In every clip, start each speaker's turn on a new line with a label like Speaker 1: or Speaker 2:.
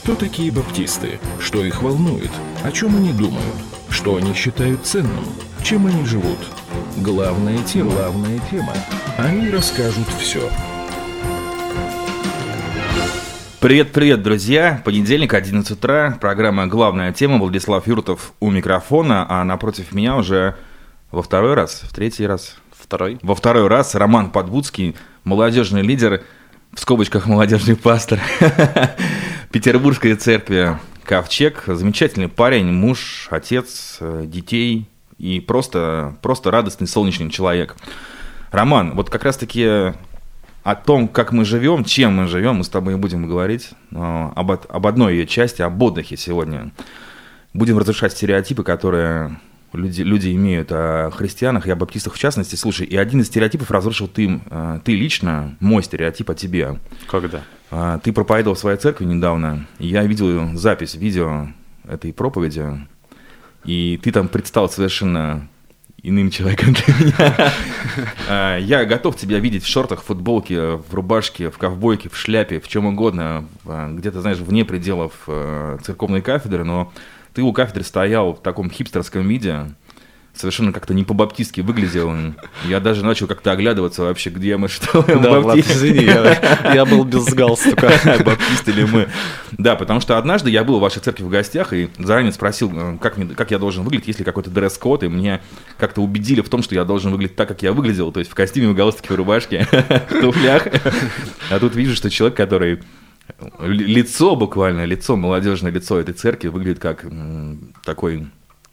Speaker 1: Кто такие баптисты? Что их волнует? О чем они думают? Что они считают ценным? Чем они живут? Главная тема. Они расскажут все.
Speaker 2: Привет, друзья! Понедельник, 11 утра. Программа «Главная тема». Владислав Юртов у микрофона, а напротив меня уже во второй раз Роман Подбудский, молодежный лидер, в скобочках молодежный пастор Петербургской церкви «Ковчег». Замечательный парень, муж, отец, детей и просто радостный, солнечный человек. Роман, вот как раз-таки о том, как мы живем, чем мы живем, мы с тобой будем говорить, об одной ее части, об отдыхе сегодня. Будем разрушать стереотипы, которые люди имеют о христианах и о баптистах в частности. Слушай, и один из стереотипов разрушил ты лично, мой стереотип о тебе.
Speaker 3: Когда?
Speaker 2: Ты проповедовал в своей церкви недавно, и я видел запись, видео этой проповеди, и ты там предстал совершенно иным человеком для меня. Я готов тебя видеть в шортах, в футболке, в рубашке, в ковбойке, в шляпе, в чем угодно, где-то, знаешь, вне пределов церковной кафедры, но ты у кафедры стоял в таком хипстерском виде, совершенно как-то не по-баптистски выглядел. Я даже начал как-то оглядываться вообще, где мы, что.
Speaker 3: Да, Влад, извини, я был без галстука.
Speaker 2: Баптисты ли мы? Да, потому что однажды я был в вашей церкви в гостях и заранее спросил, как я должен выглядеть, есть ли какой-то дресс-код, и мне как-то убедили в том, что я должен выглядеть так, как я выглядел, то есть в костюме, в галстуке, в рубашке, в туфлях. А тут вижу, что человек, который... Лицо буквально, молодежное лицо этой церкви выглядит как такой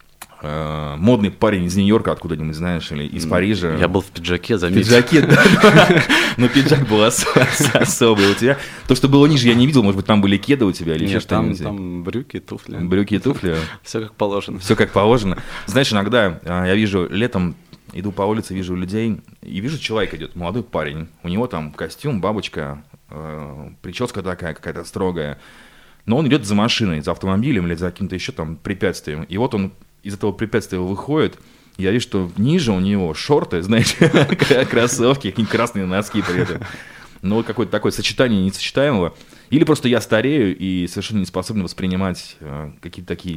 Speaker 2: модный парень из Нью-Йорка откуда-нибудь, знаешь, или из Парижа.
Speaker 3: Я был в пиджаке, заметил.
Speaker 2: В пиджаке, да. Но пиджак был особый у тебя. То, что было ниже, я не видел, может быть, там были кеды у тебя или еще что-нибудь.
Speaker 3: Там брюки и туфли.
Speaker 2: Брюки и туфли.
Speaker 3: Все как положено.
Speaker 2: Все как положено. Знаешь, иногда я вижу летом, иду по улице, вижу людей, и вижу, человек идет, молодой парень, у него там костюм, бабочка, прическа такая какая-то строгая, но он идет за машиной, за автомобилем или за каким-то еще там препятствием, и вот он из этого препятствия выходит, я вижу, что ниже у него шорты, знаешь, кроссовки, какие-нибудь красные носки при этом, но какое-то такое сочетание несочетаемого, или просто я старею и совершенно не способен воспринимать какие-то такие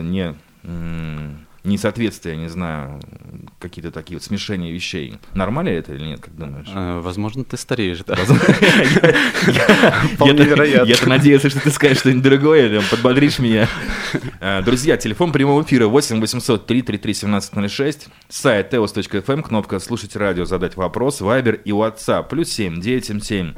Speaker 2: несоответствия, не знаю, какие-то такие вот смешения вещей. Нормально это или нет, как думаешь?
Speaker 3: Возможно, ты стареешь, да.
Speaker 2: Я-то надеялся, что ты скажешь что-нибудь другое, подбодришь меня. Друзья, телефон прямого эфира 8 800 333 1706, сайт teos.fm, кнопка «Слушать радио», «Задать вопрос», Вайбер и WhatsApp, +7 977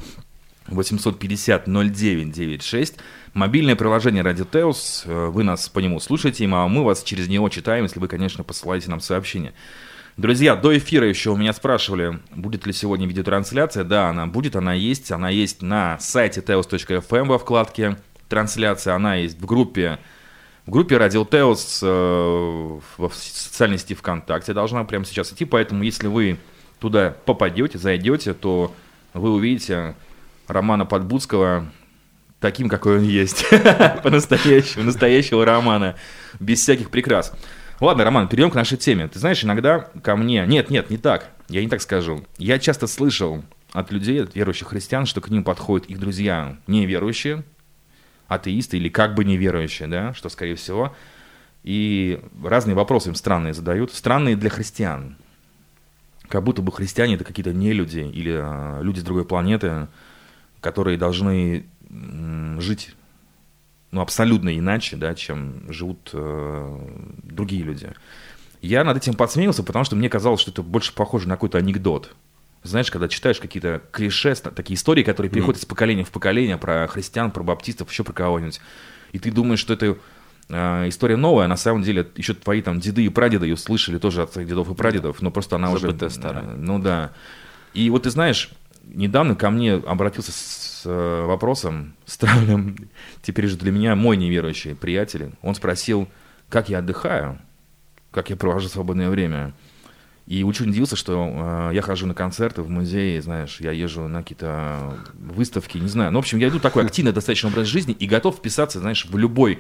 Speaker 2: 850 0996. Мобильное приложение «Радио Теос», вы нас по нему слушаете, а мы вас через него читаем, если вы, конечно, посылаете нам сообщение. Друзья, до эфира еще у меня спрашивали, будет ли сегодня видеотрансляция. Да, она будет, она есть на сайте teos.fm во вкладке «Трансляция», она есть в группе «Радио Теос» в социальной сети ВКонтакте, должна прямо сейчас идти, поэтому если вы туда попадете, зайдете, то вы увидите Романа Подбудского таким, какой он есть, по-настоящему, настоящего Романа, без всяких прикрас. Ладно, Роман, перейдем к нашей теме. Ты знаешь, иногда ко мне... Нет, не так, я не так скажу. Я часто слышал от людей, от верующих христиан, что к ним подходят их друзья неверующие, атеисты или как бы неверующие, да, что скорее всего, и разные вопросы им странные задают, странные для христиан. Как будто бы христиане — это какие-то нелюди или люди с другой планеты, которые должны жить абсолютно иначе, да, чем живут другие люди. Я над этим подсмеялся, потому что мне казалось, что это больше похоже на какой-то анекдот. Знаешь, когда читаешь какие-то клише, такие истории, которые переходят из поколения в поколение, про христиан, про баптистов, еще про кого-нибудь, и ты думаешь, что это история новая, а на самом деле еще твои там деды и прадеды ее слышали тоже от своих дедов и прадедов, но просто она уже
Speaker 3: старая.
Speaker 2: Ну да. И вот ты знаешь, недавно ко мне обратился с вопросом странным, теперь же для меня мой неверующий приятель. Он спросил, как я отдыхаю, как я провожу свободное время. И очень удивился, что я хожу на концерты, в музеи, знаешь, я езжу на какие-то выставки, не знаю. Ну, в общем, я иду такой активный достаточно образ жизни и готов вписаться, знаешь, в любое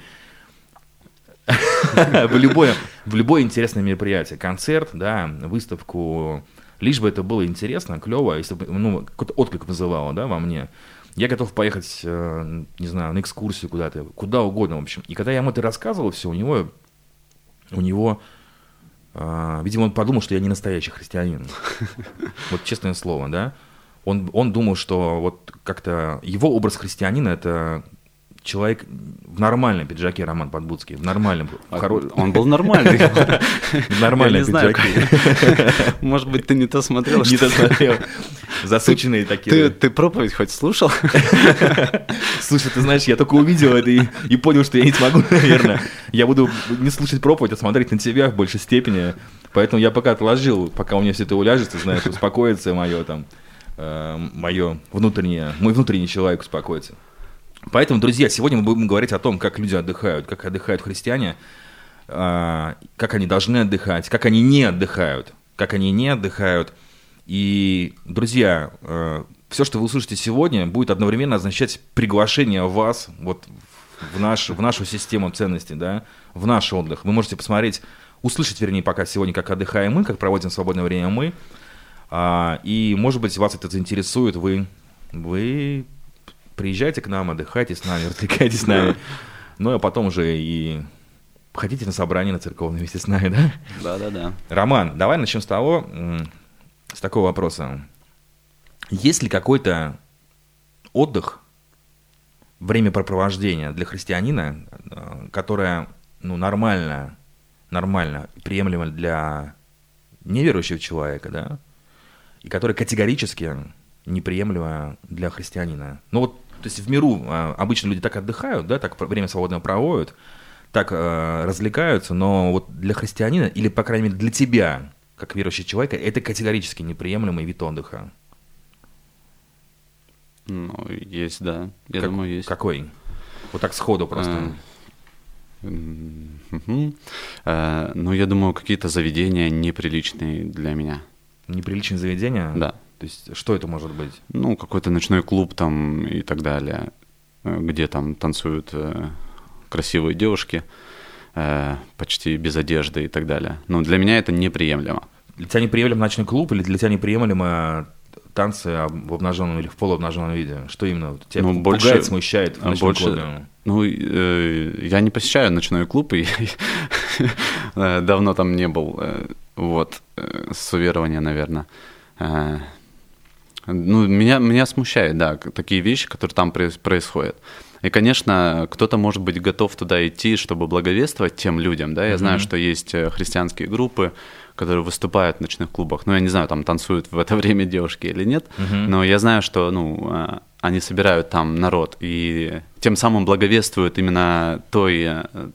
Speaker 2: интересное мероприятие. Концерт, да, выставку, лишь бы это было интересно, клево, если бы, какой-то отклик вызывало, да, во мне. Я готов поехать, не знаю, на экскурсию куда-то, куда угодно, в общем. И когда я ему это рассказывал, все, у него, видимо, он подумал, что я не настоящий христианин. Вот честное слово, да. Он думал, что вот как-то его образ христианина – это человек в нормальном пиджаке, Роман Подбудский, в нормальном.
Speaker 3: Он был нормальный.
Speaker 2: В нормальном пиджаке.
Speaker 3: Может быть, ты не то смотрел?
Speaker 2: Не то смотрел. Засученные такие.
Speaker 3: Ты проповедь хоть слушал?
Speaker 2: Слушай, ты знаешь, я только увидел это и понял, что я не смогу, наверное. Я буду не слушать проповедь, а смотреть на тебя в большей степени. Поэтому я пока отложил, пока у меня все это уляжется, знаешь, успокоится мой внутренний человек успокоится. Поэтому, друзья, сегодня мы будем говорить о том, как люди отдыхают, как отдыхают христиане, как они должны отдыхать, как они не отдыхают. И, друзья, все, что вы услышите сегодня, будет одновременно означать приглашение вас вот в нашу систему ценностей, да, в наш отдых. Вы можете посмотреть, услышать, вернее, пока сегодня, как отдыхаем мы, как проводим свободное время мы. И, может быть, вас это заинтересует, вы приезжайте к нам, отдыхайте с нами, развлекайтесь с нами. Ну, а потом уже и ходите на собрание на церковное вместе с нами, да?
Speaker 3: Да.
Speaker 2: Роман, давай начнем с такого вопроса. Есть ли какой-то отдых, времяпрепровождение для христианина, которое нормально, приемлемо для неверующего человека, да? И которое категорически неприемлемо для христианина? Ну вот, то есть в миру обычно люди так отдыхают, да, так время свободное проводят, так развлекаются, но вот для христианина, или, по крайней мере, для тебя, как верующего человека, это категорически неприемлемый вид отдыха.
Speaker 3: Ну, есть, да. Я думаю, есть.
Speaker 2: Какой? Вот так сходу просто.
Speaker 3: Ну, я думаю, какие-то заведения неприличные для меня.
Speaker 2: Неприличные заведения?
Speaker 3: Да.
Speaker 2: То есть что это может быть?
Speaker 3: Ну, какой-то ночной клуб там и так далее, где там танцуют красивые девушки, почти без одежды и так далее. Но для меня это неприемлемо.
Speaker 2: Для тебя неприемлем ночной клуб или для тебя неприемлемо танцы в обнаженном или в полуобнаженном виде? Что именно тебя пугает, смущает в ночном клубе?
Speaker 3: Ну, я не посещаю ночной клуб, и давно там не был. Вот, с уверования, наверное. Ну, меня смущает, да, такие вещи, которые там происходят. И, конечно, кто-то может быть готов туда идти, чтобы благовествовать тем людям, да. Я знаю, что есть христианские группы, которые выступают в ночных клубах. Ну, я не знаю, там танцуют в это время девушки или нет, но я знаю, что, они собирают там народ и тем самым благовествуют именно той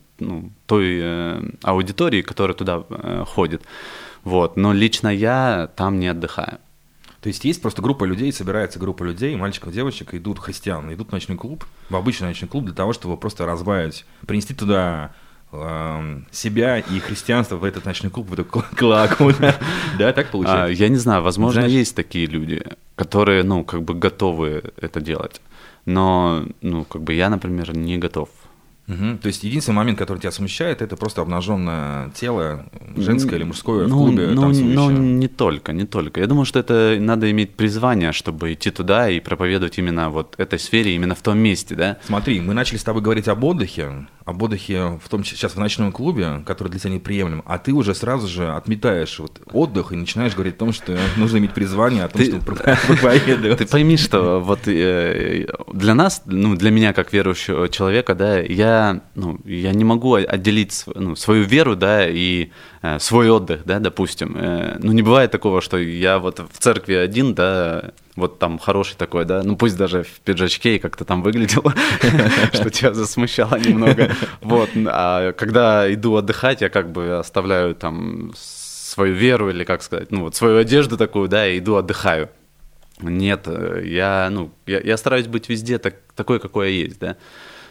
Speaker 3: аудитории, которая туда ходит. Вот. Но лично я там не отдыхаю.
Speaker 2: То есть просто группа людей, собирается группа людей, мальчиков, девочек, идут христиан, идут в ночной клуб, в обычный ночной клуб для того, чтобы просто разбавить, принести туда себя и христианство в этот ночной клуб, в эту клаку, да, так получается?
Speaker 3: Я не знаю, возможно, есть такие люди, которые, готовы это делать, но, я, например, не готов.
Speaker 2: То есть единственный момент, который тебя смущает, это просто обнаженное тело, женское или мужское, в клубе танцующее.
Speaker 3: Ну, не только. Я думаю, что это надо иметь призвание, чтобы идти туда и проповедовать именно вот этой сфере, именно в том месте, да?
Speaker 2: Смотри, мы начали с тобой говорить об отдыхе, в том числе сейчас в ночном клубе, который для тебя неприемлем, а ты уже сразу же отметаешь отдых и начинаешь говорить о том, что нужно иметь призвание, о том, что проповедовать.
Speaker 3: Ты пойми, что вот для нас, для меня как верующего человека, да, я не могу отделить свою веру, да, и свой отдых, да, допустим. Не бывает такого, что я вот в церкви один, да, вот там хороший такой, да, пусть даже в пиджачке и как-то там выглядело, что тебя засмущало немного. Вот, а когда иду отдыхать, я как бы оставляю там свою веру или, как сказать, свою одежду такую, да, и иду отдыхаю. Нет, я стараюсь быть везде такой, какой я есть, да.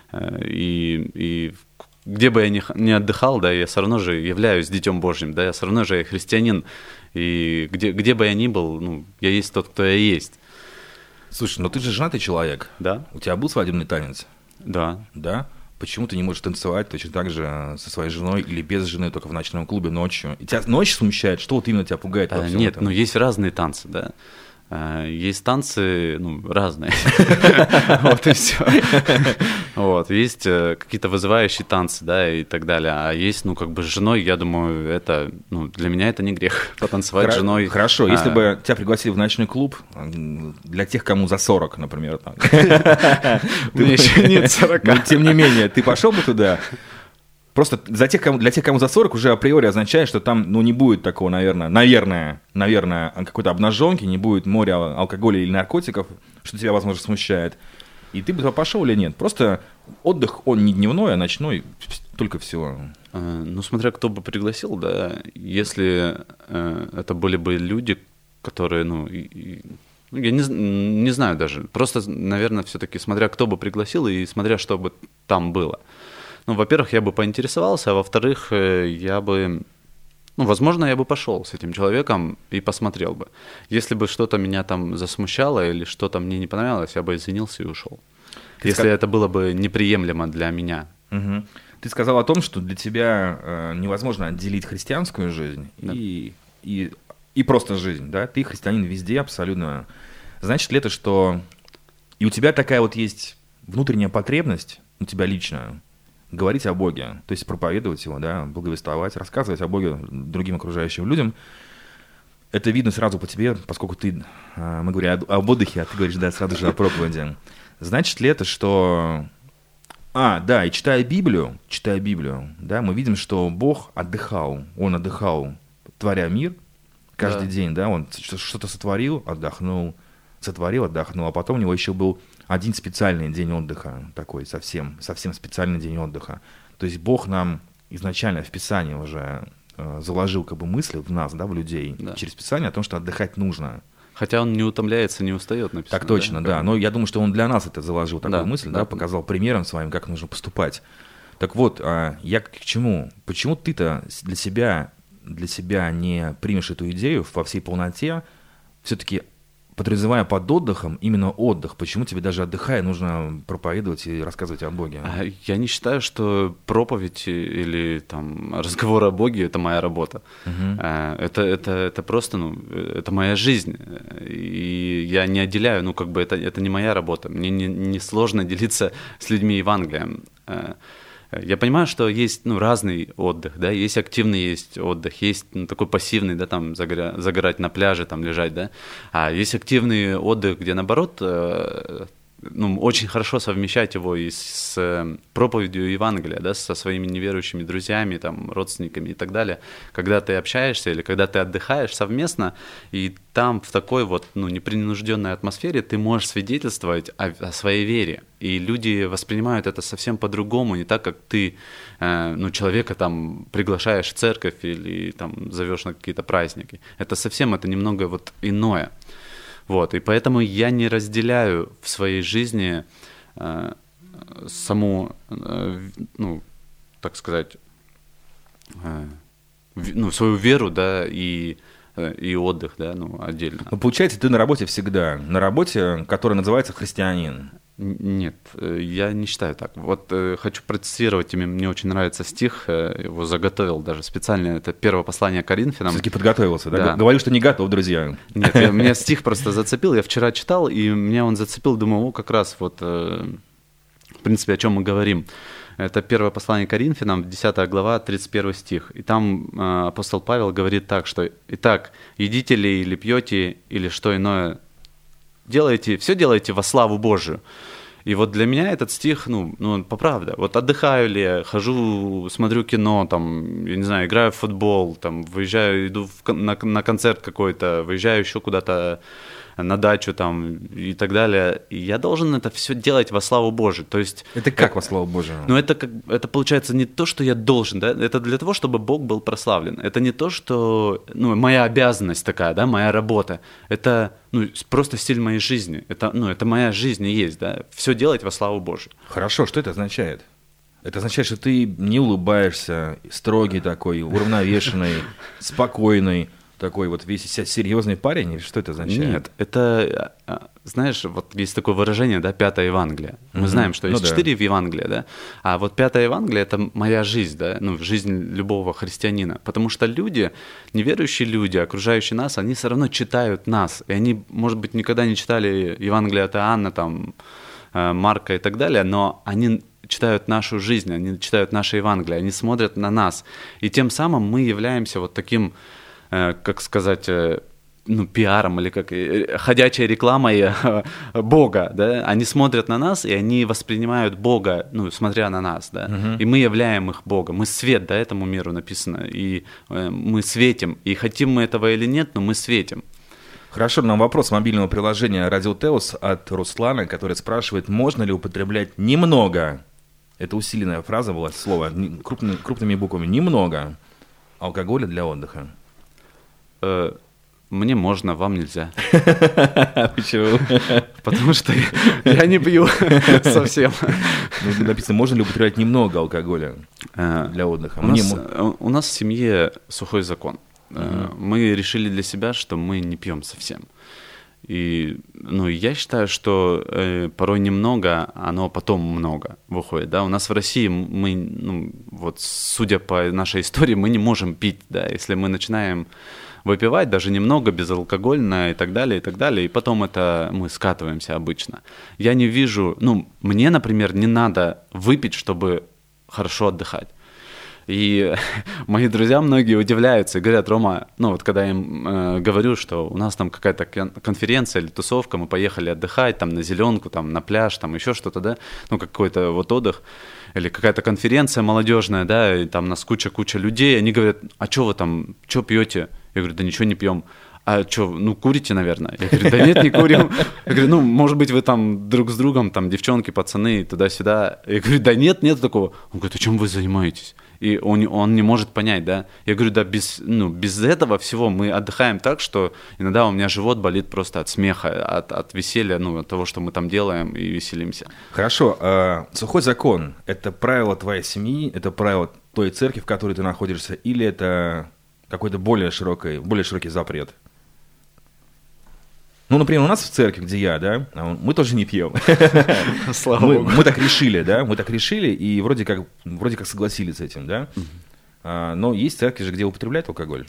Speaker 3: И где бы я ни отдыхал, да, я все равно же являюсь Детем Божьим, да, я все равно же христианин, и где бы я ни был, я есть тот, кто я есть.
Speaker 2: Слушай, но ты же женатый человек.
Speaker 3: Да.
Speaker 2: У тебя был свадебный танец?
Speaker 3: Да.
Speaker 2: Да? Почему ты не можешь танцевать точно так же со своей женой или без жены, только в ночном клубе ночью? И тебя ночь смущает? Что вот именно тебя пугает во всем
Speaker 3: Нет,
Speaker 2: этом?
Speaker 3: есть разные танцы, да. Есть танцы, ну, разные. Вот и все. Вот, есть какие-то вызывающие танцы, да, и так далее. А есть, ну, как бы с женой, я думаю, это, ну, для меня это не грех потанцевать с женой.
Speaker 2: Хорошо, если бы тебя пригласили в ночной клуб, для тех, кому за 40, например, там.
Speaker 3: Мне еще нет 40.
Speaker 2: Но тем не менее, ты пошел бы туда? Просто для тех, кому за 40, уже априори означает, что там, ну, не будет такого, наверное, какой-то обнаженки, не будет моря алкоголя или наркотиков, что тебя, возможно, смущает. И ты бы туда пошел или нет? Просто отдых, он не дневной, а ночной, только всего.
Speaker 3: Ну, смотря кто бы пригласил, да, если это были бы люди, которые, ну, я не знаю даже, просто, наверное, все-таки смотря кто бы пригласил и смотря что бы там было. Ну, во-первых, я бы поинтересовался, а во-вторых, я бы, ну, возможно, я бы пошел с этим человеком и посмотрел бы. Если бы что-то меня там засмущало или что-то мне не понравилось, я бы извинился и ушел. Если это было бы неприемлемо для меня.
Speaker 2: Угу. Ты сказал о том, что для тебя невозможно отделить христианскую жизнь, да, и просто жизнь, да? Ты христианин везде абсолютно. Значит ли это, что и у тебя такая вот есть внутренняя потребность, у тебя лично, говорить о Боге, то есть проповедовать Его, да, благовествовать, рассказывать о Боге другим окружающим людям. Это видно сразу по тебе, поскольку мы говорим об отдыхе, а ты говоришь, да, сразу же о проповеди. Значит ли это, что... да, и читая Библию, да, мы видим, что Бог отдыхал, Он отдыхал, творя мир каждый день, да, Он что-то сотворил, отдохнул, а потом у Него еще был один специальный день отдыха, такой совсем специальный день отдыха. То есть Бог нам изначально в Писании уже заложил как бы мысли в нас, да, в людей, да, через Писание о том, что отдыхать нужно.
Speaker 3: Хотя Он не утомляется, не устает, написано.
Speaker 2: Так точно, да. Но я думаю, что Он для нас это заложил, такую мысль, да, показал примером своим, как нужно поступать. Так вот, я к чему? Почему ты-то для себя не примешь эту идею во всей полноте, все-таки подразумевая под отдыхом именно отдых? Почему тебе даже отдыхая нужно проповедовать и рассказывать о Боге?
Speaker 3: Я не считаю, что проповедь или там разговор о Боге — это моя работа. Угу. Это просто, ну, это моя жизнь. И я не отделяю, ну, как бы это не моя работа. Мне не сложно делиться с людьми Евангелием. Я понимаю, что есть, ну, разный отдых, да, есть активный, есть отдых, есть, ну, такой пассивный, да, там загорать на пляже, там лежать, да, а есть активный отдых, где, наоборот, ну, очень хорошо совмещать его и с проповедью Евангелия, да, со своими неверующими друзьями, там, родственниками и так далее, когда ты общаешься или когда ты отдыхаешь совместно, и там в такой вот, ну, непринужденной атмосфере ты можешь свидетельствовать о своей вере, и люди воспринимают это совсем по-другому, не так, как ты, ну, человека там приглашаешь в церковь или там зовешь на какие-то праздники. Это совсем, это немного вот иное. Вот, и поэтому я не разделяю в своей жизни саму, ну, так сказать, ну, свою веру, да, и отдых, да, ну, отдельно.
Speaker 2: Но получается, ты на работе всегда, на работе, которая называется христианин.
Speaker 3: Нет, я не считаю так. Вот хочу процитировать, мне очень нравится стих, его заготовил даже специально, это первое послание Коринфянам.
Speaker 2: Все-таки подготовился, да? Говорю, что не готов, друзья.
Speaker 3: Нет, меня стих просто зацепил, я вчера читал, и меня он зацепил, думаю, как раз вот, в принципе, о чем мы говорим. Это первое послание Коринфянам, 10 глава, 31 стих. И там апостол Павел говорит так, что «Итак, едите ли или пьете, или что иное, все делаете во славу Божию». И вот для меня этот стих, ну по правде. Вот отдыхаю ли, хожу, смотрю кино, там, я не знаю, играю в футбол, там, выезжаю, иду на концерт какой-то, выезжаю еще куда-то на дачу там и так далее. И я должен это все делать во славу Божию. То есть,
Speaker 2: это как во славу Божию?
Speaker 3: Ну, это получается не то, что я должен, да? Это для того, чтобы Бог был прославлен. Это не то, что, ну, моя обязанность такая, да, моя работа. Это, ну, просто стиль моей жизни. Это моя жизнь и есть, да. Все делать во славу Божию.
Speaker 2: Хорошо, что это означает? Это означает, что ты не улыбаешься, строгий такой, уравновешенный, спокойный. такой вот весь серьезный парень, или что это означает?
Speaker 3: Нет, это, знаешь, вот есть такое выражение, да, пятое Евангелие. Мы знаем, что есть 4 в Евангелии, да, а вот пятое Евангелие — это моя жизнь, да, ну, жизнь любого христианина, потому что люди, неверующие люди, окружающие нас, они все равно читают нас, и они, может быть, никогда не читали Евангелие от Иоанна, там, Марка и так далее, но они читают нашу жизнь, они читают наше Евангелие, они смотрят на нас, и тем самым мы являемся вот таким, как сказать, ну, пиаром или как ходячей рекламой Бога, да, они смотрят на нас, и они воспринимают Бога, ну, смотря на нас, да, и мы являем их Богом, мы свет, да, этому миру написано, и мы светим, и хотим мы этого или нет, но мы светим.
Speaker 2: Хорошо, нам вопрос мобильного приложения «Радио Теос» от Руслана, который спрашивает, можно ли употреблять немного, это усиленная фраза была, слово, крупными буквами, немного алкоголя для отдыха.
Speaker 3: Мне можно, вам нельзя.
Speaker 2: Почему?
Speaker 3: Потому что я не пью совсем.
Speaker 2: Написано, можно ли употреблять немного алкоголя для отдыха?
Speaker 3: У нас в семье сухой закон. Мы решили для себя, что мы не пьем совсем. И, ну, я считаю, что порой немного, оно потом много выходит, да. У нас в России мы, ну, вот судя по нашей истории, мы не можем пить, да. Если мы начинаем выпивать даже немного, безалкогольно и так далее, и потом это мы скатываемся обычно. Я не вижу, ну, мне, например, не надо выпить, чтобы хорошо отдыхать. И мои друзья многие удивляются и говорят: Рома, ну вот когда я им говорю, что у нас там какая-то конференция или тусовка, мы поехали отдыхать там на зеленку, там на пляж, там еще что-то, да, ну какой-то вот отдых, или какая-то конференция молодежная, да, и там нас куча людей, они говорят: а что вы там, что пьете? Я говорю: да ничего не пьем. А что, ну, курите, наверное? Я говорю: да нет, не курим. Я говорю: ну, может быть, вы там друг с другом, там, девчонки, пацаны, туда-сюда. Я говорю: да нет такого. Он говорит: а чем вы занимаетесь? И он не может понять, да. Я говорю: да без этого всего мы отдыхаем так, что иногда у меня живот болит просто от смеха, от веселья, ну, от того, что мы там делаем и веселимся.
Speaker 2: Хорошо. Сухой закон – это правило твоей семьи, это правило той церкви, в которой ты находишься, или это какой-то более широкий запрет? Ну, например, у нас в церкви, где я, да, мы тоже не пьем.
Speaker 3: Слава Богу.
Speaker 2: Мы так решили, да, и вроде как согласились с этим, да. Но есть церкви же, где употребляют алкоголь.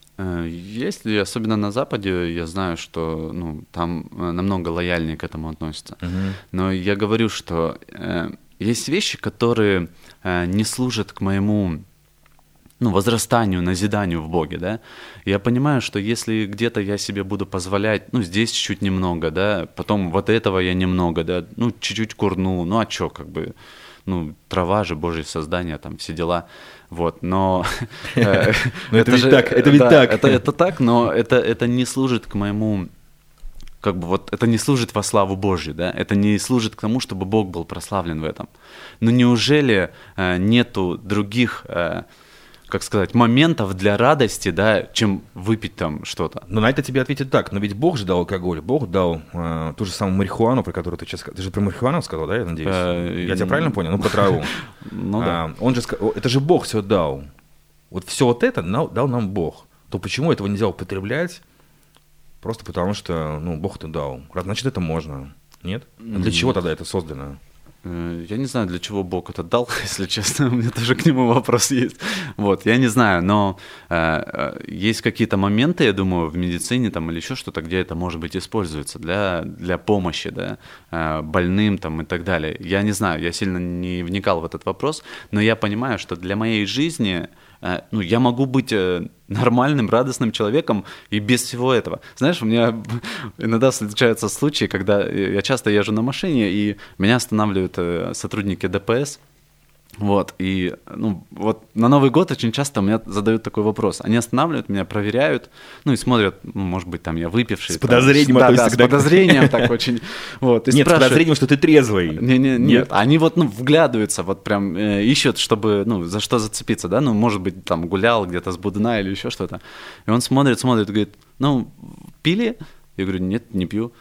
Speaker 3: Есть, и особенно на Западе, я знаю, что, ну, там намного лояльнее к этому относятся. Но я говорю, что есть вещи, которые не служат к моему, ну, возрастанию, назиданию в Боге, да. Я понимаю, что если где-то я себе буду позволять, ну, здесь чуть-чуть немного, да, потом вот этого я немного, да, ну, чуть-чуть курну, ну, а чё, как бы, ну, трава же, Божье создание, там, все дела, вот, но...
Speaker 2: Это ведь так.
Speaker 3: Это так, но это не служит к моему... Как бы вот это не служит во славу Божью, да, это не служит к тому, чтобы Бог был прославлен в этом. Но неужели нету других... как сказать, моментов для радости, да, чем выпить там что-то.
Speaker 2: Но на это тебе ответят так: но ведь Бог же дал алкоголь, Бог дал ту же самую марихуану, про которую ты сейчас сказал. Ты же про марихуану сказал, да, я надеюсь? Я тебя правильно понял? Ну, про траву.
Speaker 3: Ну да.
Speaker 2: Он же сказал, это же Бог все дал. Вот все вот это дал нам Бог. То почему этого нельзя употреблять? Просто потому что, ну, Бог это дал. Значит, это можно. Нет? А для чего тогда это создано?
Speaker 3: Я не знаю, для чего Бог это дал, если честно, у меня тоже к нему вопрос есть. Вот, я не знаю, но есть какие-то моменты, я думаю, в медицине там или еще что-то, где это, может быть, используется для помощи, да, больным там и так далее. Я не знаю, я сильно не вникал в этот вопрос, но я понимаю, что для моей жизни, ну, я могу быть нормальным, радостным человеком и без всего этого. Знаешь, у меня иногда случаются случаи, когда я часто езжу на машине, и меня останавливают сотрудники ДПС. Вот, и, ну, вот на Новый год очень часто меня задают такой вопрос. Они останавливают меня, проверяют, ну, и смотрят, ну, может быть, там я выпивший.
Speaker 2: С подозрением.
Speaker 3: Да, с подозрением так очень. Вот,
Speaker 2: нет, с подозрением, что ты трезвый.
Speaker 3: Нет, они вот, ну, вглядываются, вот прям ищут, чтобы, ну, за что зацепиться, да, ну, может быть, там гулял где-то с Будуна или еще что-то. И он смотрит, говорит: ну, пили? Я говорю: нет, не пью.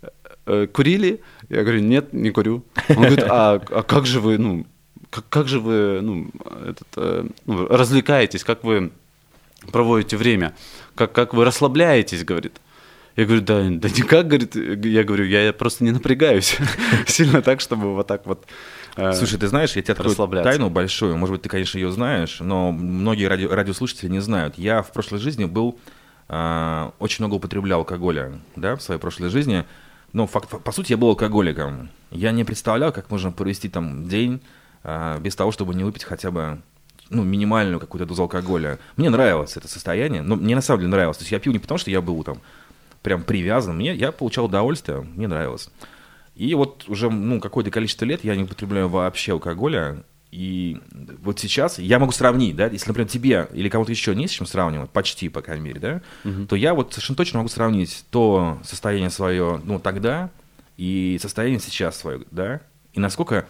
Speaker 3: Курили? Я говорю: нет, не курю. Он говорит: а как же вы, ну, развлекаетесь, как вы проводите время? Как вы расслабляетесь, говорит. Я говорю, да никак, говорит. Я говорю, я просто не напрягаюсь сильно так, чтобы вот так вот
Speaker 2: Слушай, ты знаешь, я тебе открою тайну большую, может быть, ты, конечно, ее знаешь, но многие радиослушатели не знают. Я в прошлой жизни был, очень много употреблял алкоголя, да, в своей прошлой жизни. Но по сути я был алкоголиком. Я не представлял, как можно провести там день без того, чтобы не выпить хотя бы минимальную какую-то дозу алкоголя. Мне нравилось это состояние, но мне на самом деле нравилось. То есть я пил не потому, что я был там прям привязан, я получал удовольствие, мне нравилось. И вот уже какое-то количество лет я не употребляю вообще алкоголя. И вот сейчас я могу сравнить, да, если, например, тебе или кому-то еще не с чем сравнивать, почти, по крайней мере, да, то я вот совершенно точно могу сравнить то состояние свое, тогда и состояние сейчас свое, да, и насколько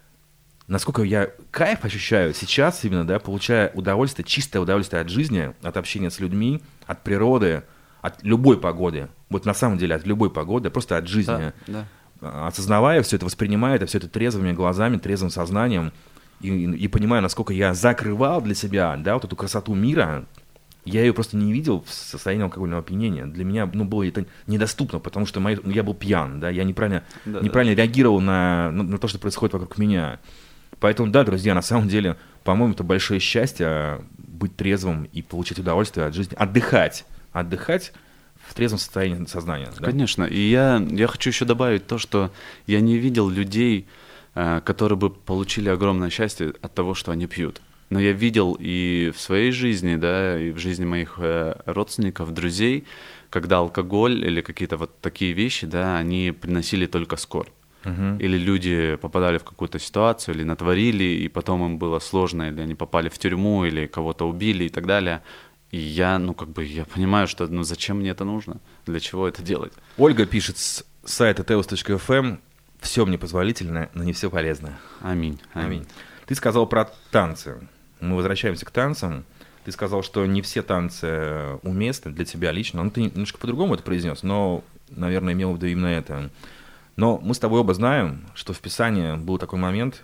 Speaker 2: я кайф ощущаю сейчас именно, да, получая удовольствие, чистое удовольствие от жизни, от общения с людьми, от природы, от любой погоды, вот на самом деле от любой погоды, просто от жизни,
Speaker 3: да.
Speaker 2: Осознавая все это, воспринимая это, все это трезвыми глазами, трезвым сознанием, и понимаю, насколько я закрывал для себя, да, вот эту красоту мира, я ее просто не видел в состоянии алкогольного опьянения. Для меня, было это недоступно, потому что я был пьян, да, я неправильно реагировал на то, что происходит вокруг меня. Поэтому, да, друзья, на самом деле, по-моему, это большое счастье быть трезвым и получать удовольствие от жизни, отдыхать в трезвом состоянии сознания. Да?
Speaker 3: Конечно, и я хочу еще добавить то, что я не видел людей, которые бы получили огромное счастье от того, что они пьют. Но я видел и в своей жизни, да, и в жизни моих родственников, друзей, когда алкоголь или какие-то вот такие вещи, да, они приносили только скорбь. Или люди попадали в какую-то ситуацию, или натворили, и потом им было сложно, или они попали в тюрьму, или кого-то убили и так далее. И я понимаю, что зачем мне это нужно, для чего это делать.
Speaker 2: Ольга пишет с сайта teos.fm: все мне позволительно, но не все полезно.
Speaker 3: Аминь.
Speaker 2: Ты сказал про танцы. Мы возвращаемся к танцам. Ты сказал, что не все танцы уместны для тебя лично. Ты немножко по-другому это произнес, но, наверное, имел в виду именно это. Но мы с тобой оба знаем, что в Писании был такой момент,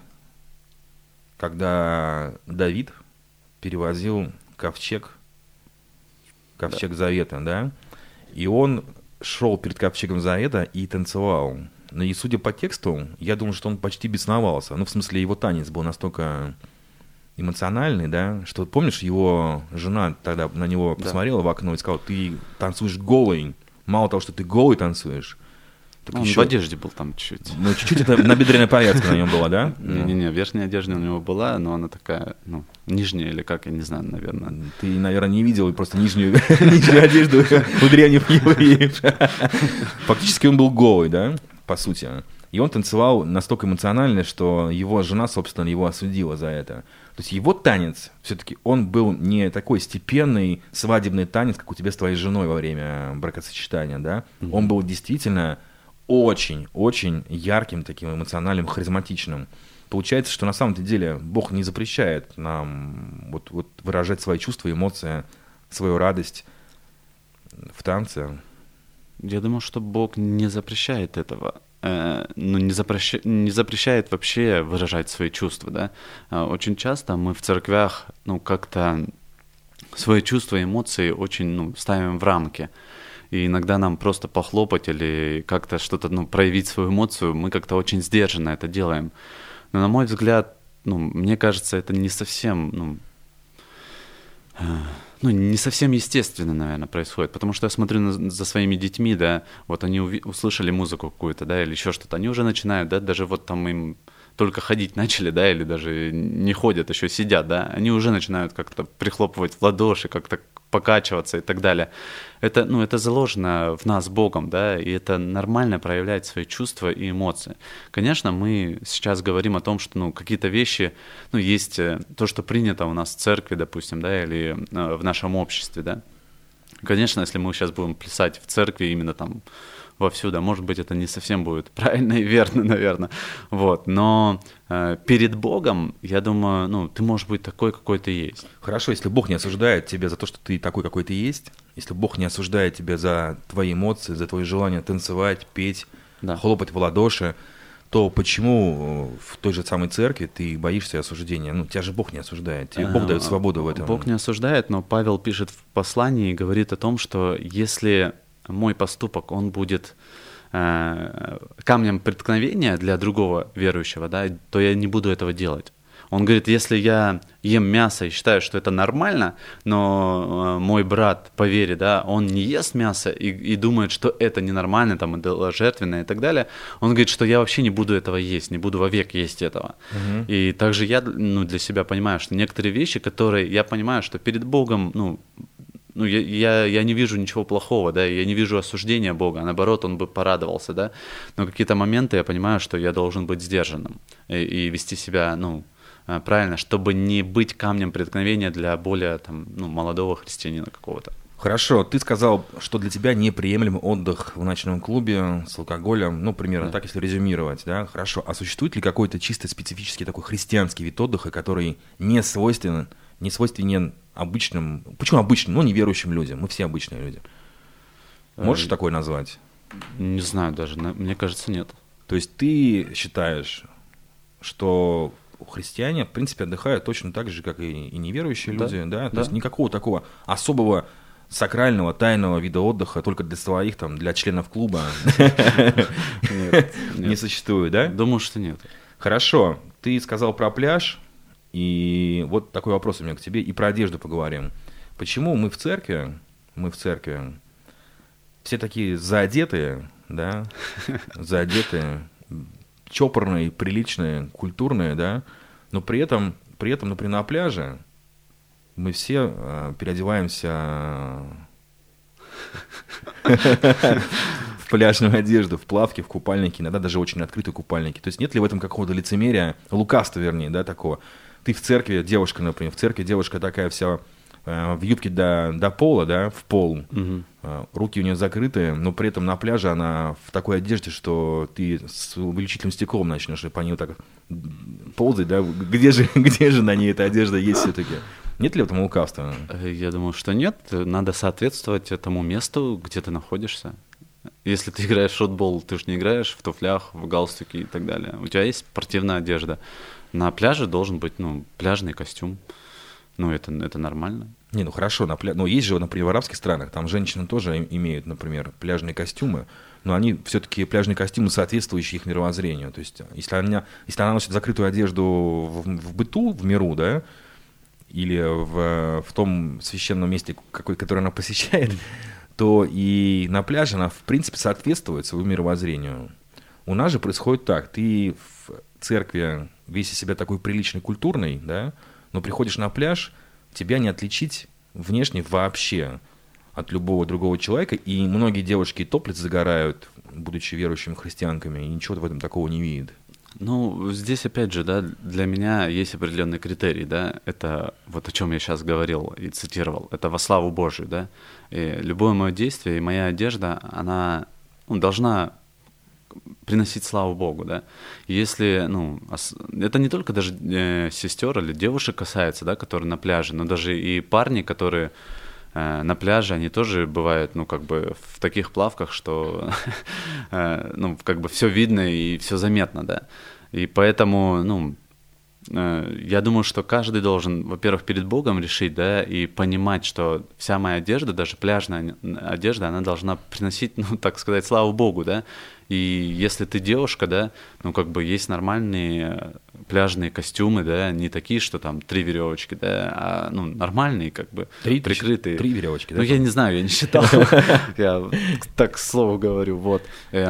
Speaker 2: когда Давид перевозил ковчег Завета, да? И он шел перед ковчегом Завета и танцевал. И судя по тексту, я думаю, что он почти бесновался. В смысле, его танец был настолько эмоциональный, да, что, помнишь, его жена тогда на него посмотрела в окно и сказала: ты танцуешь голый. Мало того, что ты голый танцуешь,
Speaker 3: он еще в одежде был там чуть-чуть.
Speaker 2: Чуть-чуть это набедренная повязка на нем была, да?
Speaker 3: Не, верхняя одежда у него была, но она такая, нижняя или как, я не знаю, наверное.
Speaker 2: Ты, наверное, не видел просто нижнюю одежду у древних евреев. Фактически он был голый, да, по сути. И он танцевал настолько эмоционально, что его жена, собственно, его осудила за это. То есть его танец, все-таки он был не такой степенный свадебный танец, как у тебя с твоей женой во время бракосочетания, да? Он был действительно очень-очень ярким, таким эмоциональным, харизматичным. Получается, что на самом деле Бог не запрещает нам вот выражать свои чувства, эмоции, свою радость в танце.
Speaker 3: Я думаю, что Бог не запрещает этого. Не запрещает вообще выражать свои чувства, да. Очень часто мы в церквях, как-то свои чувства и эмоции очень, ставим в рамки. И иногда нам просто похлопать или как-то что-то, проявить свою эмоцию, мы как-то очень сдержанно это делаем. Но, на мой взгляд, мне кажется, это не совсем, не совсем естественно, наверное, происходит. Потому что я смотрю за своими детьми, да, вот они услышали музыку какую-то, да, или еще что-то, они уже начинают, да, даже вот там им только ходить начали, да, или даже не ходят, еще сидят, да, они уже начинают как-то прихлопывать в ладоши, как-то покачиваться и так далее. Это заложено в нас Богом, да, и это нормально проявлять свои чувства и эмоции. Конечно, мы сейчас говорим о том, что, какие-то вещи, есть то, что принято у нас в церкви, допустим, да, или в нашем обществе, да. Конечно, если мы сейчас будем плясать в церкви именно там вовсю, да, может быть, это не совсем будет правильно и верно, наверное, но перед Богом, я думаю, ты можешь быть такой, какой ты есть.
Speaker 2: Хорошо, если Бог не осуждает тебя за то, что ты такой, какой ты есть, если Бог не осуждает тебя за твои эмоции, за твое желание танцевать, петь, хлопать в ладоши, то почему в той же самой церкви ты боишься осуждения? Ну, тебя же Бог не осуждает, тебе Бог дает свободу в этом.
Speaker 3: Бог не осуждает, но Павел пишет в послании и говорит о том, что если мой поступок, он будет камнем преткновения для другого верующего, да, то я не буду этого делать. Он говорит, если я ем мясо и считаю, что это нормально, но мой брат по вере, да, он не ест мясо и думает, что это ненормально, там, идоложертвенное и так далее, он говорит, что я вообще не буду этого есть, не буду вовек есть этого. И также я для себя понимаю, что некоторые вещи, которые я понимаю, что перед Богом, я не вижу ничего плохого, да, я не вижу осуждения Бога, а наоборот, он бы порадовался, да, но какие-то моменты я понимаю, что я должен быть сдержанным и вести себя, правильно, чтобы не быть камнем преткновения для более молодого христианина какого-то.
Speaker 2: Хорошо, ты сказал, что для тебя неприемлем отдых в ночном клубе с алкоголем, примерно так, если резюмировать, да? Хорошо, а существует ли какой-то чисто специфический такой христианский вид отдыха, который не свойственен обычным, почему обычным, неверующим людям, мы все обычные люди. Можешь такое назвать?
Speaker 3: Не знаю даже, мне кажется, нет.
Speaker 2: То есть ты считаешь, что христиане, в принципе, отдыхают точно так же, как и неверующие люди, да? То есть никакого такого особого сакрального, тайного вида отдыха только для своих, для членов клуба не существует, да?
Speaker 3: Думаю, что нет.
Speaker 2: Хорошо, ты сказал про пляж, и вот такой вопрос у меня к тебе, и про одежду поговорим. Почему мы в церкви все такие заодетые, да, чопорные, приличные, культурные, да, но при этом, например, на пляже мы все переодеваемся в пляжную одежду, в плавки, в купальники, иногда даже очень открытые купальники. То есть нет ли в этом какого-то лицемерия, лукавства, вернее, да, такого? Ты в церкви, девушка, например, девушка такая вся в юбке до пола, да, в пол, руки у нее закрыты, но при этом на пляже она в такой одежде, что ты с увеличительным стеклом начнешь по ней так ползать, да, где же на ней эта одежда есть все-таки? Нет ли в этом лукавства?
Speaker 3: Я думаю, что нет, надо соответствовать этому месту, где ты находишься. Если ты играешь в футбол, ты же не играешь в туфлях, в галстуке и так далее. У тебя есть спортивная одежда. На пляже должен быть, пляжный костюм. Это нормально.
Speaker 2: Хорошо, есть же, например, в арабских странах, там женщины тоже имеют, например, пляжные костюмы, но они все-таки пляжные костюмы, соответствующие их мировоззрению. То есть, если она носит закрытую одежду в быту, в миру, да, или в том священном месте, которое она посещает, то и на пляже она, в принципе, соответствует своему мировоззрению. У нас же происходит так, ты в церкви весь из себя такой приличный, культурный, да, но приходишь на пляж, тебя не отличить внешне вообще от любого другого человека, и многие девушки и топлес загорают, будучи верующими христианками, и ничего в этом такого не видят.
Speaker 3: Здесь опять же, да, для меня есть определенный критерий, да, это вот о чем я сейчас говорил и цитировал, это во славу Божию, да, и любое мое действие и моя одежда, она должна приносить славу Богу, да. Если, это не только даже сестер или девушек касается, да, которые на пляже, но даже и парни, которые на пляже, они тоже бывают, в таких плавках, что, все видно и все заметно, да. И поэтому, я думаю, что каждый должен, во-первых, перед Богом решить, да, и понимать, что вся моя одежда, даже пляжная одежда, она должна приносить, так сказать, славу Богу, да. И если ты девушка, да, есть нормальные пляжные костюмы, да, не такие, что там 3 веревочки, да, а нормальные, прикрытые.
Speaker 2: 3 веревочки, да?
Speaker 3: Я не знаю, я не считал. Я так к слову говорю, вот.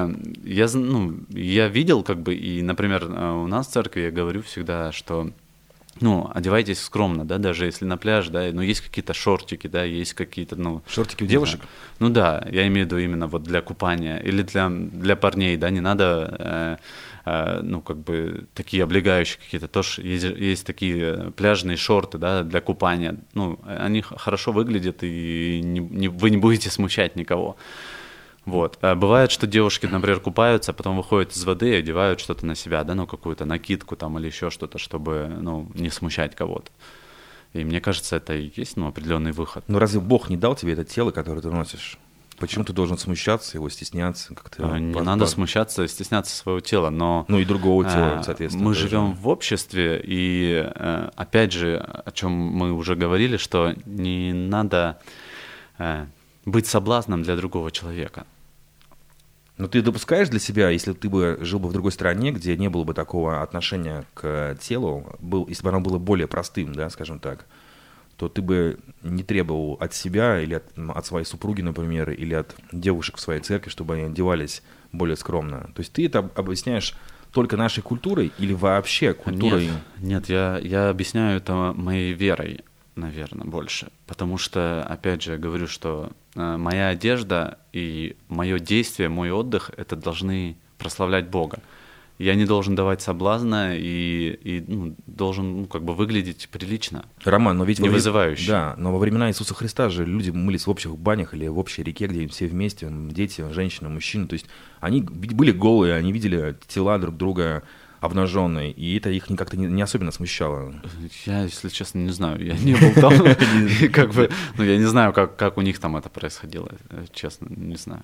Speaker 3: Я видел, и, например, у нас в церкви я говорю всегда, что одевайтесь скромно, да, даже если на пляж, да, есть какие-то шортики, да, есть какие-то,
Speaker 2: Шортики у девушек?
Speaker 3: Да, я имею в виду именно вот для купания или для парней, да, не надо, такие облегающие какие-то, тоже есть такие пляжные шорты, да, для купания, они хорошо выглядят, и вы не будете смущать никого. Вот. А бывает, что девушки, например, купаются, а потом выходят из воды и одевают что-то на себя, да, какую-то накидку там или еще что-то, чтобы, не смущать кого-то. И мне кажется, это и есть, определенный выход.
Speaker 2: Но разве Бог не дал тебе это тело, которое ты носишь? Почему ты должен смущаться, его стесняться? Как-то
Speaker 3: Не надо смущаться и стесняться своего тела, но...
Speaker 2: Ну и другого тела, соответственно.
Speaker 3: Мы живем в обществе, и опять же, о чем мы уже говорили, что не надо быть соблазном для другого человека.
Speaker 2: Но ты допускаешь для себя, если ты бы жил бы в другой стране, где не было бы такого отношения к телу, если бы оно было более простым, да, скажем так, то ты бы не требовал от себя или от своей супруги, например, или от девушек в своей церкви, чтобы они одевались более скромно. То есть ты это объясняешь только нашей культурой или вообще культурой?
Speaker 3: Нет, я объясняю это моей верой, наверное, больше. Потому что, опять же, я говорю, что моя одежда и мое действие, мой отдых, это должны прославлять Бога. Я не должен давать соблазна и должен как бы выглядеть прилично.
Speaker 2: Роман, но ведь
Speaker 3: не вызывающе.
Speaker 2: Да, но во времена Иисуса Христа же люди мылись в общих банях или в общей реке, где все вместе, дети, женщины, мужчины. То есть они были голые, они видели тела друг друга обнаженные, и это их как-то не особенно смущало.
Speaker 3: Я, если честно, не знаю. Я не был там. Я не знаю, как у них там это происходило. Честно, не знаю.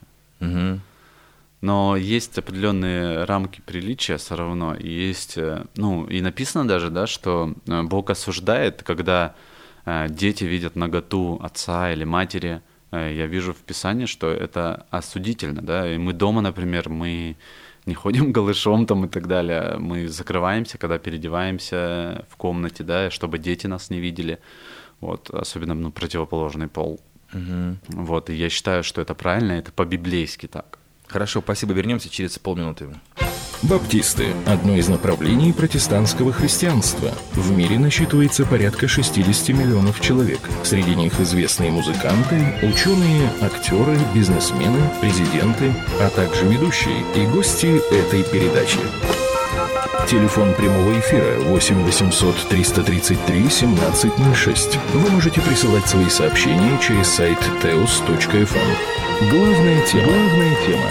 Speaker 3: Но есть определенные рамки приличия все равно. И есть, и написано даже, да, что Бог осуждает, когда дети видят наготу отца или матери. Я вижу в Писании, что это осудительно, да. И мы дома, например, мы не ходим голышом там и так далее. Мы закрываемся, когда переодеваемся в комнате, да, чтобы дети нас не видели. Вот, особенно противоположный пол. Вот, и я считаю, что это правильно, это по-библейски так.
Speaker 2: Хорошо, спасибо. Вернемся через полминуты.
Speaker 1: Баптисты – одно из направлений протестантского христианства. В мире насчитывается порядка 60 миллионов человек. Среди них известные музыканты, ученые, актеры, бизнесмены, президенты, а также ведущие и гости этой передачи. Телефон прямого эфира 8 800 333 1706. Вы можете присылать свои сообщения через сайт teos.fm. Главная тема.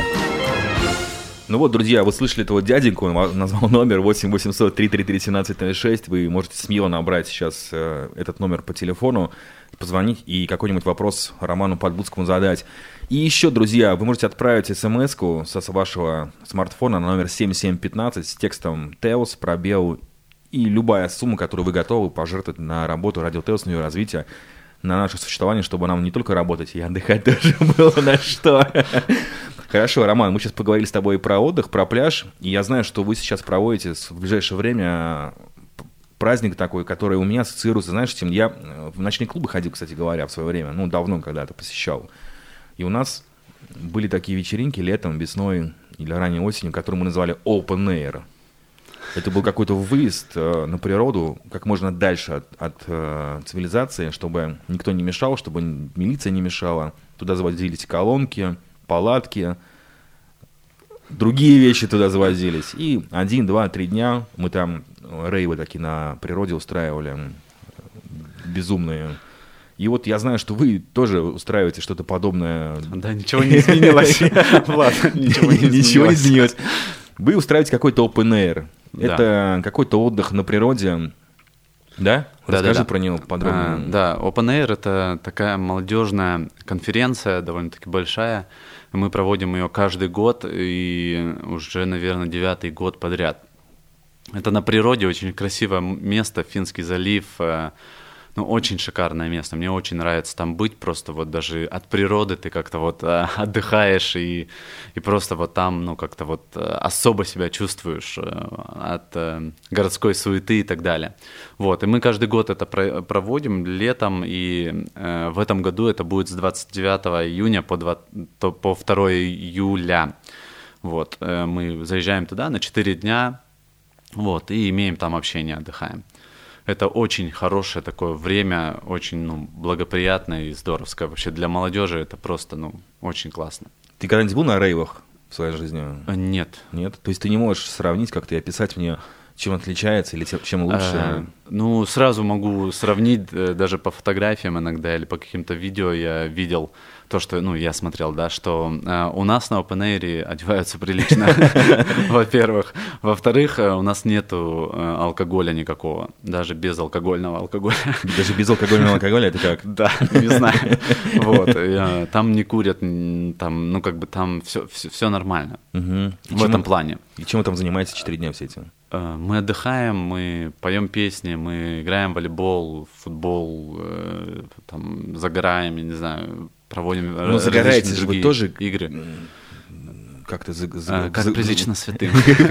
Speaker 2: Ну вот, друзья, вы слышали этого дяденьку, он назвал номер 8 800 333 1706. Вы можете смело набрать сейчас этот номер по телефону, позвонить и какой-нибудь вопрос Роману Подбудскому задать. И еще, друзья, вы можете отправить смс-ку со вашего смартфона на номер 7715 с текстом «Теос», пробел и любая сумма, которую вы готовы пожертвовать на работу Радио Теос, на ее развитие, на наше существование, чтобы нам не только работать, и отдыхать тоже было на что. Хорошо, Роман, мы сейчас поговорили с тобой про отдых, про пляж, и я знаю, что вы сейчас проводите в ближайшее время праздник такой, который у меня ассоциируется, знаешь, чем я в ночные клубы ходил, кстати говоря, в свое время, давно когда-то посещал. И у нас были такие вечеринки летом, весной или ранней осенью, которые мы называли open air. Это был какой-то выезд на природу, как можно дальше от цивилизации, чтобы никто не мешал, чтобы милиция не мешала. Туда завозились колонки, палатки, другие вещи туда завозились. И 1, 2, 3 дня мы там рейвы такие на природе устраивали, безумные. И вот я знаю, что вы тоже устраиваете что-то подобное.
Speaker 3: Да, ничего не изменилось. Ладно,
Speaker 2: ничего не изменилось. Вы устраиваете какой-то open air. Это какой-то отдых на природе. Да? Расскажи про него подробнее.
Speaker 3: Да, Open Air — это такая молодежная конференция, довольно-таки большая. Мы проводим ее каждый год, и уже, наверное, 9-й год подряд. Это на природе, очень красивое место, Финский залив. Очень шикарное место. Мне очень нравится там быть, просто вот даже от природы ты как-то вот отдыхаешь и просто вот там, как-то вот особо себя чувствуешь от городской суеты и так далее. Вот, и мы каждый год это проводим летом, и в этом году это будет с 29 июня по 2 июля. Вот, мы заезжаем туда на 4 дня, вот, и имеем там общение, отдыхаем. Это очень хорошее такое время, очень благоприятное и здоровское. Вообще для молодежи это просто очень классно.
Speaker 2: Ты когда-нибудь был на рейвах в своей жизни?
Speaker 3: Нет.
Speaker 2: Нет? То есть ты не можешь сравнить как-то и описать мне, Чем отличается или чем лучше?
Speaker 3: Ну, сразу могу сравнить, даже по фотографиям иногда или по каким-то видео я видел то, что, ну, я смотрел, да, что у нас на Open Air одеваются прилично, во-первых. Во-вторых, у нас нету алкоголя никакого, даже безалкогольного алкоголя.
Speaker 2: Даже безалкогольного алкоголя это как?
Speaker 3: Да, не знаю. Вот, там не курят, там, ну, как бы там все нормально в этом плане.
Speaker 2: И чем вы там занимаетесь 4 дня все эти?
Speaker 3: Мы отдыхаем, мы поем песни, мы играем в волейбол, футбол, там, загораем, я не знаю, проводим
Speaker 2: различные другие
Speaker 3: вы тоже игры.
Speaker 2: Как-то
Speaker 3: как прилично святым.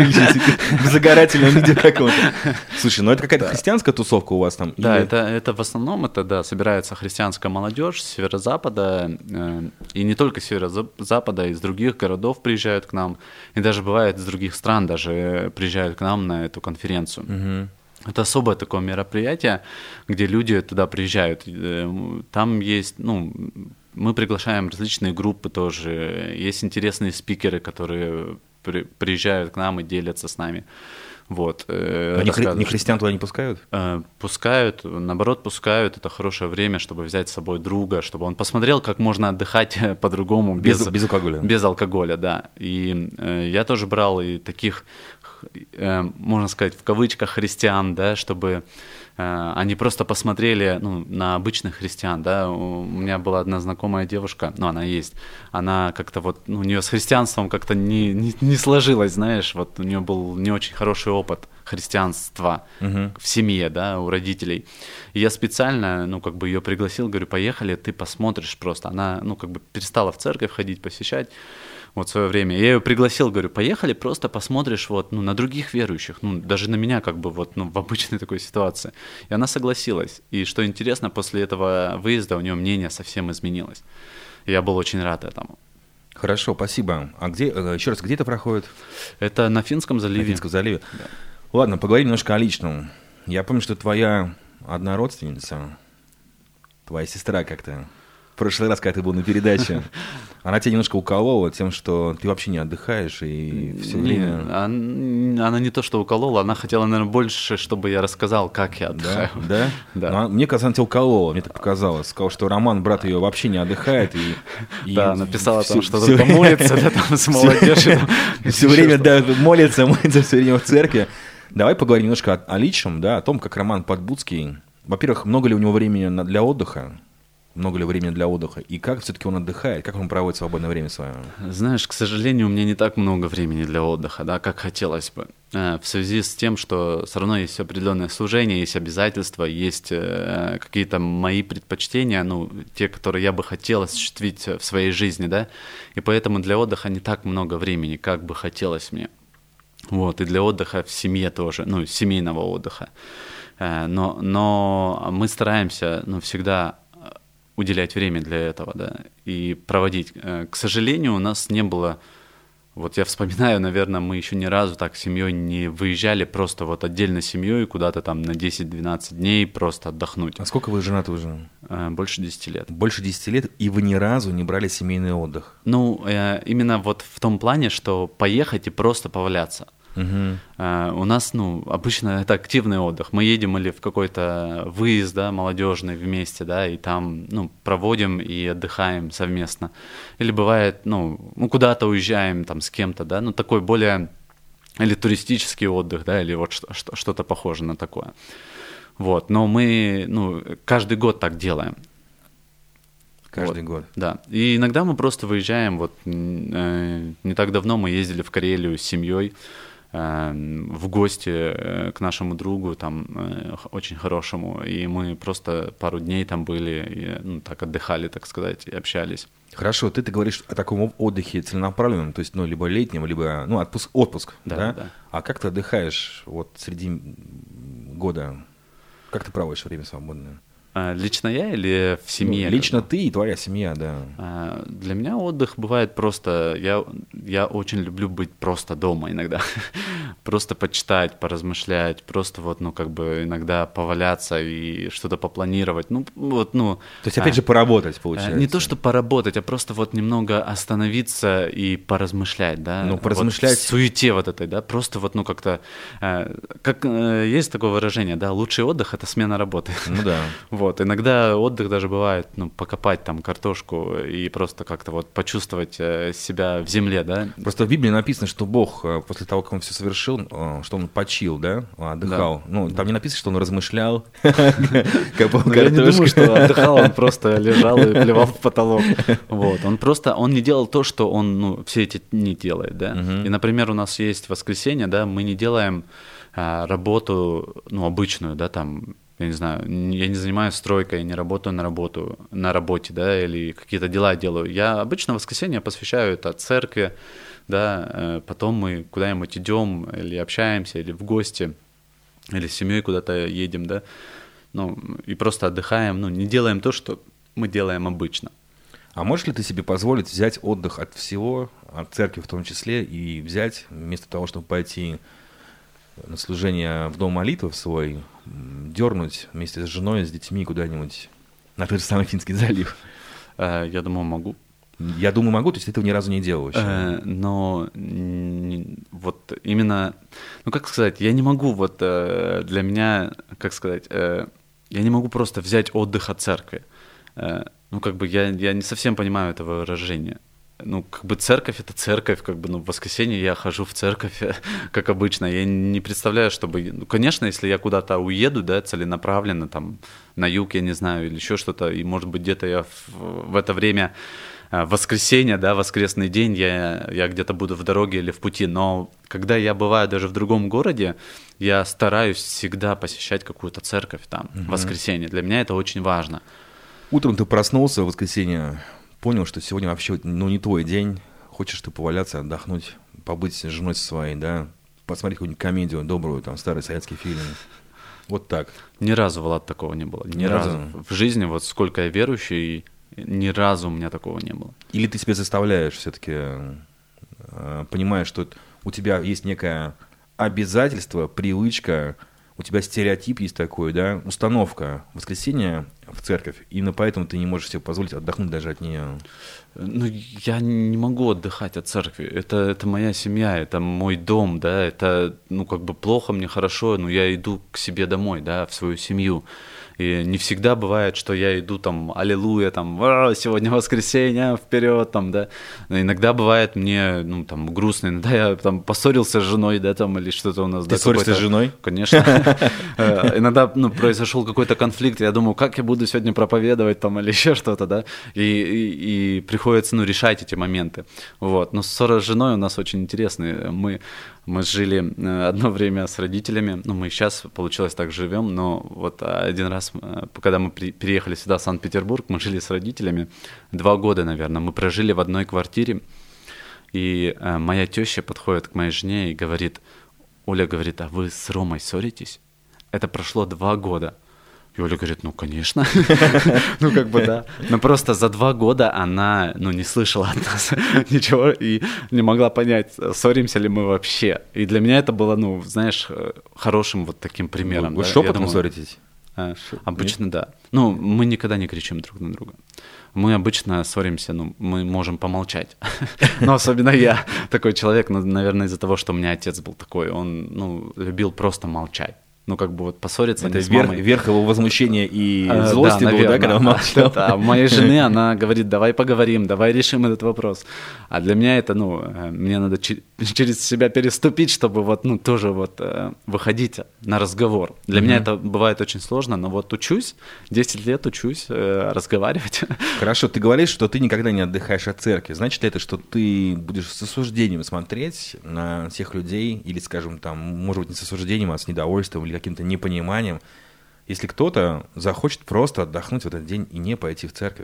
Speaker 2: В загорательном виде каком-то. Слушай, ну это какая-то христианская тусовка у вас там?
Speaker 3: Да, это в основном собирается христианская молодежь с северо-запада, и не только с северо-запада, из других городов приезжают к нам, и даже бывает из других стран даже приезжают к нам на эту конференцию. Это особое такое мероприятие, где люди туда приезжают. Там есть, ну, мы приглашаем различные группы тоже. Есть интересные спикеры, которые приезжают к нам и делятся с нами. Вот.
Speaker 2: Не христиан туда не пускают?
Speaker 3: Пускают, наоборот, пускают. Это хорошее время, чтобы взять с собой друга, чтобы он посмотрел, как можно отдыхать по-другому.
Speaker 2: Без алкоголя.
Speaker 3: Без алкоголя, да. И я тоже брал и таких, можно сказать, в кавычках христиан, да, чтобы они просто посмотрели, ну, на обычных христиан, да. У меня была одна знакомая девушка, ну, она есть, она как-то вот, ну, у нее с христианством как-то не сложилось, знаешь, вот у нее был не очень хороший опыт христианства в семье, да, у родителей. И я специально, ну, как бы ее пригласил, говорю, поехали, ты посмотришь просто. Она, ну, как бы перестала в церковь ходить, посещать. Вот в свое время. Я ее пригласил, говорю, поехали, просто посмотришь вот, ну, на других верующих, ну, даже на меня как бы вот, ну, в обычной такой ситуации. И она согласилась. И что интересно, после этого выезда у нее мнение совсем изменилось. И я был очень рад этому.
Speaker 2: Хорошо, спасибо. А где, еще раз, где это проходит?
Speaker 3: Это на Финском заливе.
Speaker 2: На Финском заливе.
Speaker 3: Да.
Speaker 2: Ладно, поговорим немножко о личном. Я помню, что твоя одна родственница, твоя сестра как-то, в прошлый раз, когда ты был на передаче, она тебя немножко уколола тем, что ты вообще не отдыхаешь и все время...
Speaker 3: Она не то, что уколола, она хотела, наверное, больше, чтобы я рассказал, как я отдыхаю.
Speaker 2: Да? Да. Мне казалось, она тебя уколола, мне так показалось. Сказал, что Роман, брат ее, вообще не отдыхает.
Speaker 3: Да, написала там, что только молится, да, там с молодежью.
Speaker 2: Все время, да, молится все время в церкви. Давай поговорим немножко о личном, да, о том, как Роман Подбудский. Во-первых, много ли у него времени для отдыха? Много ли времени для отдыха? И как все-таки он отдыхает? Как он проводит свободное время свое?
Speaker 3: Знаешь, к сожалению, у меня не так много времени для отдыха, да, как хотелось бы. В связи с тем, что все равно есть определенное служение, есть обязательства, есть какие-то мои предпочтения, ну, те, которые я бы хотел осуществить в своей жизни, да. И поэтому для отдыха не так много времени, как бы хотелось мне. Вот, и для отдыха в семье тоже, ну, семейного отдыха. Но мы стараемся, ну, всегда уделять время для этого, да, и проводить. К сожалению, у нас не было, вот я вспоминаю, наверное, мы еще ни разу так с семьей не выезжали просто вот отдельно с семьей куда-то там на 10-12 дней просто отдохнуть.
Speaker 2: А сколько вы женаты уже?
Speaker 3: Больше 10 лет.
Speaker 2: Больше 10 лет, и вы ни разу не брали семейный отдых?
Speaker 3: Ну, именно вот в том плане, что поехать и просто поваляться. У нас, ну, обычно это активный отдых. Мы едем или в какой-то выезд, да, молодежный вместе, да, и там, ну, проводим и отдыхаем совместно. Или бывает, ну куда-то уезжаем там с кем-то, да, ну, такой более или туристический отдых, да, или вот что-то похожее на такое. Вот, но мы, ну, каждый год так делаем.
Speaker 2: Каждый год.
Speaker 3: Да. И иногда мы просто выезжаем. Вот не так давно мы ездили в Карелию с семьей в гости к нашему другу, там очень хорошему, и мы просто пару дней там были, и, ну, так отдыхали, так сказать, и общались.
Speaker 2: Хорошо, ты говоришь о таком отдыхе целенаправленном, то есть, ну, либо летнем, либо, ну, отпуск, да? А как ты отдыхаешь вот среди года? Как ты проводишь время свободное?
Speaker 3: Лично я или в семье?
Speaker 2: Лично ты и твоя семья, да.
Speaker 3: Для меня отдых бывает просто... Я очень люблю быть просто дома иногда. Просто почитать, поразмышлять, просто вот, ну, как бы иногда поваляться и что-то попланировать. То
Speaker 2: есть, опять же, поработать, получается.
Speaker 3: Не то, что поработать, а просто вот немного остановиться и поразмышлять, да.
Speaker 2: Ну, поразмышлять...
Speaker 3: Вот в суете вот этой, да, просто вот, ну, как-то... Как есть такое выражение, да, лучший отдых — это смена работы.
Speaker 2: Ну, да.
Speaker 3: Вот, иногда отдых даже бывает, ну, покопать там картошку и просто как-то вот почувствовать себя в земле, да.
Speaker 2: Просто в Библии написано, что Бог после того, как он все совершил, что он почил, да, отдыхал. Да. Ну, там не написано, что он размышлял.
Speaker 3: Я не думаю, что отдыхал, он просто лежал и плевал в потолок. Вот, он не делал то, что он, все эти дни делает, да. И, например, у нас есть воскресенье, да, мы не делаем работу, обычную, да, там, я не знаю, я не занимаюсь стройкой, я не работаю на работе, да, или какие-то дела делаю. Я обычно в воскресенье посвящаю это церкви, да, потом мы куда-нибудь идем, или общаемся, или в гости, или с семьей куда-то едем, да, и просто отдыхаем, не делаем то, что мы делаем обычно.
Speaker 2: А можешь ли ты себе позволить взять отдых от всего, от церкви в том числе, и взять, вместо того, чтобы пойти на служение в дом молитвы в свой, дернуть вместе с женой, с детьми куда-нибудь на тот же самый Финский залив?
Speaker 3: Я думаю, могу.
Speaker 2: Я думаю, могу, то есть ты этого ни разу не делал еще.
Speaker 3: Но вот именно, как сказать, я не могу для меня, как сказать, я не могу просто взять отдых от церкви. Я не совсем понимаю это выражение. Церковь — это церковь, в воскресенье я хожу в церковь, как обычно. Я не представляю, чтобы... конечно, если я куда-то уеду, да, целенаправленно, там, на юг, я не знаю, или еще что-то, и, может быть, где-то я в это время воскресенья, да, воскресный день, я где-то буду в дороге или в пути, но когда я бываю даже в другом городе, я стараюсь всегда посещать какую-то церковь там, в воскресенье. Для меня это очень важно.
Speaker 2: Утром ты проснулся в воскресенье, понял, что сегодня вообще не твой день, хочешь ты поваляться, отдохнуть, побыть с женой своей, да, посмотреть какую-нибудь комедию добрую, там, старый советский фильм. Вот так.
Speaker 3: Ни разу, Влад, такого не было. Ни разу. В жизни, сколько я верующий, ни разу у меня такого не было.
Speaker 2: Или ты себя заставляешь все-таки, понимаешь, что у тебя есть некое обязательство, привычка, у тебя стереотип есть такой, да, установка воскресенья в церковь, и поэтому ты не можешь себе позволить отдохнуть даже от нее.
Speaker 3: Я не могу отдыхать от церкви. Это моя семья, это мой дом, да, это, плохо мне, хорошо, но я иду к себе домой, да, в свою семью. И не всегда бывает, что я иду там, аллилуйя, там, сегодня воскресенье, вперед, там, да. Но иногда бывает мне, грустно, иногда я там поссорился с женой, да, там, или что-то у нас.
Speaker 2: Ты ссоришься с женой?
Speaker 3: Конечно. Иногда, произошел какой-то конфликт, я думаю, как я буду сегодня проповедовать, там, или еще что-то, да. И приходится, решать эти моменты. Вот. Но ссора с женой у нас очень интересная. Мы жили одно время с родителями, мы сейчас, получилось, так живем, но вот один раз, когда мы переехали сюда, в Санкт-Петербург, мы жили с родителями 2 года, наверное, мы прожили в одной квартире, и моя теща подходит к моей жене и говорит, Оля говорит, а вы с Ромой ссоритесь? Это прошло 2 года. И Оля говорит, конечно, да. Но просто за 2 года она, не слышала от нас ничего и не могла понять, ссоримся ли мы вообще. И для меня это было, знаешь, хорошим вот таким примером.
Speaker 2: Вы шепотом ссоритесь?
Speaker 3: Обычно, да. Мы никогда не кричим друг на друга. Мы обычно ссоримся, мы можем помолчать. Но особенно я такой человек, наверное, из-за того, что у меня отец был такой, он, любил просто молчать. Поссориться
Speaker 2: это
Speaker 3: с мамой.
Speaker 2: Верх его возмущения и злости был, да, когда он молчал?
Speaker 3: Да, у моей жены она говорит, давай поговорим, давай решим этот вопрос. А для меня это, мне надо через себя переступить, чтобы тоже выходить на разговор. Для меня это бывает очень сложно, но учусь, 10 лет учусь разговаривать.
Speaker 2: Хорошо, ты говоришь, что ты никогда не отдыхаешь от церкви. Значит ли это, что ты будешь с осуждением смотреть на тех людей, или, скажем, там, может быть, не с осуждением, а с недовольством или каким-то непониманием, если кто-то захочет просто отдохнуть в этот день и не пойти в церковь?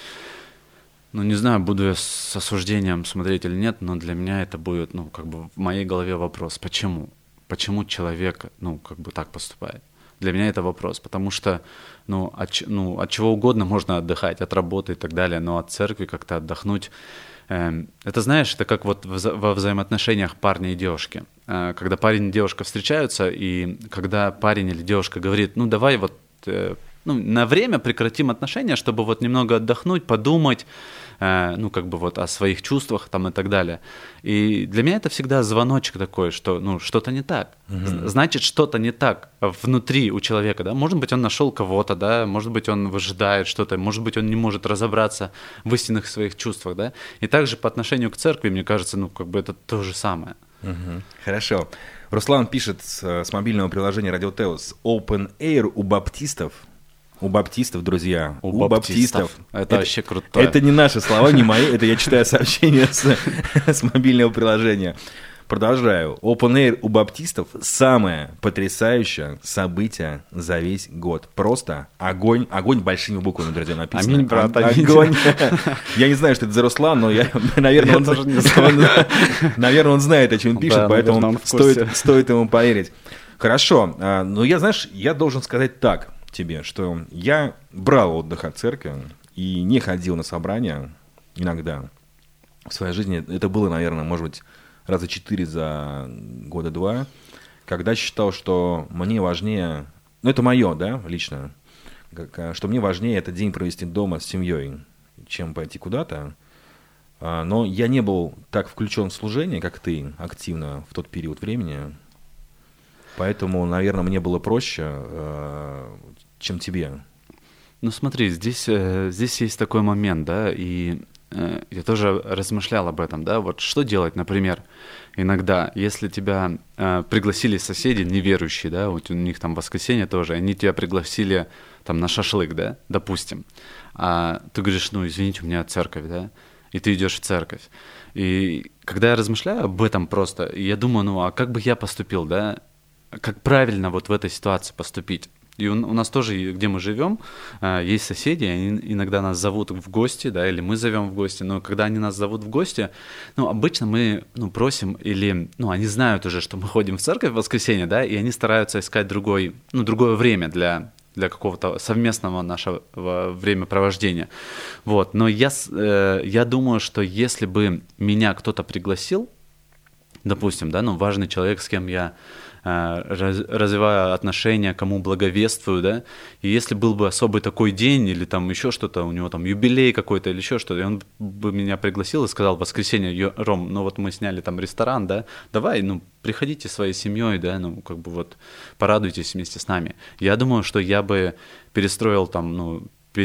Speaker 3: Не знаю, буду я с осуждением смотреть или нет, но для меня это будет, в моей голове вопрос, почему? Почему человек, так поступает? для меня это вопрос, потому что от чего угодно можно отдыхать, от работы и так далее, но от церкви как-то отдохнуть. Это, знаешь, это как вот во взаимоотношениях парня и девушки. Когда парень и девушка встречаются, и когда парень или девушка говорит, давай вот на время прекратим отношения, чтобы вот немного отдохнуть, подумать, о своих чувствах там и так далее. И для меня это всегда звоночек такой, что что-то не так. Значит, что-то не так внутри у человека, да. Может быть, он нашел кого-то, да, может быть, он выжидает что-то, может быть, он не может разобраться в истинных своих чувствах, да. И также по отношению к церкви, мне кажется, это то же самое.
Speaker 2: Хорошо. Руслан пишет с мобильного приложения Radio Teos: Open Air у баптистов. У баптистов, друзья.
Speaker 3: У баптистов. Это вообще круто.
Speaker 2: Это не наши слова, не мои. Это я читаю сообщение с мобильного приложения. Продолжаю. Open Air у баптистов – самое потрясающее событие за весь год. Просто огонь. Огонь большими буквами, друзья, написано.
Speaker 3: Аминь, брат, аминь.
Speaker 2: Огонь. Я не знаю, что это за Руслан, но наверное, он знает, о чем пишет, поэтому стоит ему поверить. Хорошо. Но я должен сказать так тебе, что я брал отдых от церкви и не ходил на собрания иногда в своей жизни. Это было, наверное, может быть, раза 4 за года 2, когда считал, что мне важнее, это мое, да, лично, что мне важнее этот день провести дома с семьей, чем пойти куда-то. Но я не был так включен в служение, как ты, активно в тот период времени. Поэтому, наверное, мне было проще, чем тебе.
Speaker 3: Смотри, здесь есть такой момент, да, и я тоже размышлял об этом, да, вот что делать, например, иногда, если тебя пригласили соседи неверующие, да, вот у них там воскресенье тоже, они тебя пригласили там на шашлык, да, допустим, а ты говоришь, извините, у меня церковь, да, и ты идешь в церковь. И когда я размышляю об этом просто, я думаю, а как бы я поступил, да, как правильно вот в этой ситуации поступить? И у нас тоже, где мы живем, есть соседи, они иногда нас зовут в гости, да, или мы зовем в гости, но когда они нас зовут в гости, обычно мы, просим, или, они знают уже, что мы ходим в церковь в воскресенье, да, и они стараются искать другое время для какого-то совместного нашего времяпровождения. Вот, но я думаю, что если бы меня кто-то пригласил, допустим, да, важный человек, с кем я развиваю отношения, кому благовествую, да, и если был бы особый такой день или там еще что-то, у него там юбилей какой-то или еще что-то, и он бы меня пригласил и сказал: в воскресенье, Ром, мы сняли там ресторан, да, давай, приходите своей семьей, да, порадуйтесь вместе с нами. Я думаю, что я бы перестроил там,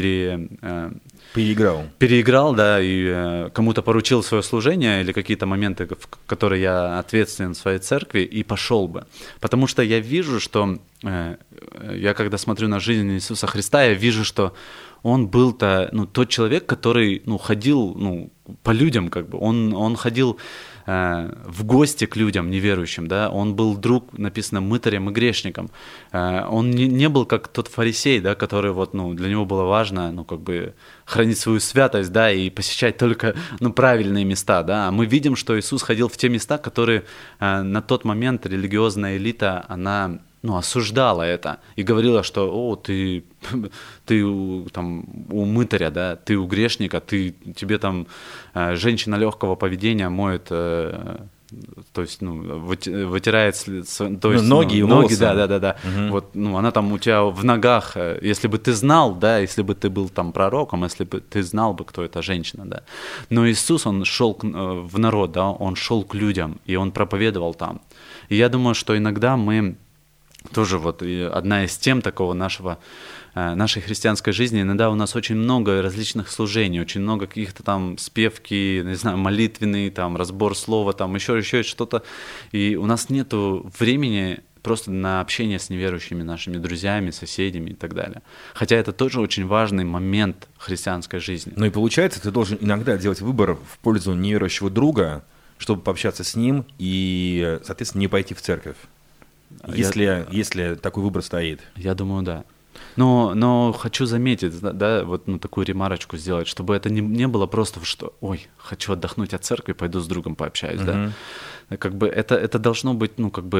Speaker 3: Переиграл, да, и кому-то поручил свое служение или какие-то моменты, в которые я ответственен в своей церкви, и пошел бы. Потому что я вижу, что я когда смотрю на жизнь Иисуса Христа, я вижу, что он был тот человек, который ходил по людям, он ходил в гости к людям неверующим, да, он был друг, написано, мытарем и грешником. Он не был как тот фарисей, да, который для него было важно, хранить свою святость, да, и посещать только, правильные места, да. А мы видим, что Иисус ходил в те места, которые на тот момент религиозная элита, она осуждала это и говорила, что ты там у мытаря, да, ты у грешника, тебе там женщина легкого поведения моет, то есть, вытирает, то есть,
Speaker 2: ноги и волосы.
Speaker 3: Да. Угу. Она там у тебя в ногах, если бы ты знал, да, если бы ты был там пророком, если бы ты знал бы, кто эта женщина, да. Но Иисус, он шел в народ, да, он шел к людям, и он проповедовал там. И я думаю, что иногда мы тоже одна из тем такого нашей христианской жизни, иногда у нас очень много различных служений, очень много каких-то там спевки, не знаю, молитвенный, там разбор слова, там еще что-то, и у нас нету времени просто на общение с неверующими нашими друзьями, соседями и так далее. Хотя это тоже очень важный момент христианской жизни.
Speaker 2: И получается, ты должен иногда делать выбор в пользу неверующего друга, чтобы пообщаться с ним и, соответственно, не пойти в церковь. Если такой выбор стоит.
Speaker 3: Я думаю, да. Но хочу заметить, да, такую ремарочку сделать, чтобы это не было просто, что, хочу отдохнуть от церкви, пойду с другом пообщаюсь, да. Это должно быть,